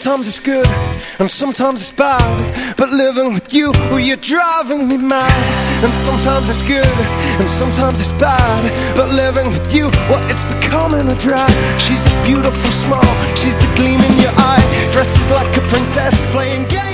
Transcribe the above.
sometimes it's good, and sometimes it's bad. But living with you, well, you're driving me mad. And sometimes it's good, and sometimes it's bad. But living with you, well, it's becoming a drag. She's a beautiful smile, she's the gleam in your eye. Dresses like a princess, playing games.